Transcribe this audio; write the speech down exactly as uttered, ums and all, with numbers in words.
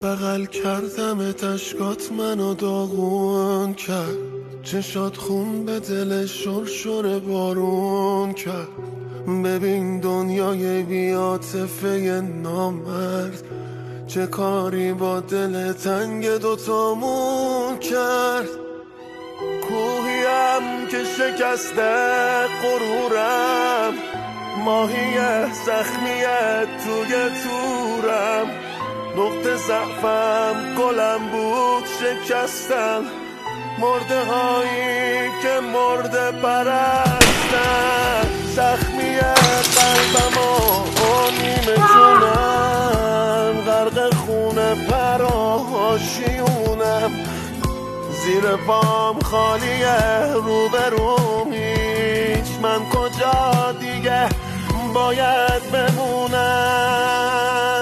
بغل کردم تشکات منو داغون کرد، چشات خون به دل شرشر بارون کرد. ببین دنیای بی‌عاطفه نامرد چه کاری با دل تنگ دوتامون کرد. کوهیم که شکسته غرورم، ماهی زخمیه توی تورم. نقطه ضعفم گلم بود شکستم، مرده هایی که مرده پرستم. زخمی قلبم و نیمه جونم، غرق خونه پراشیونم. زیر بام خالیه روبروم هیچ، من کجا دیگه باید بمونم؟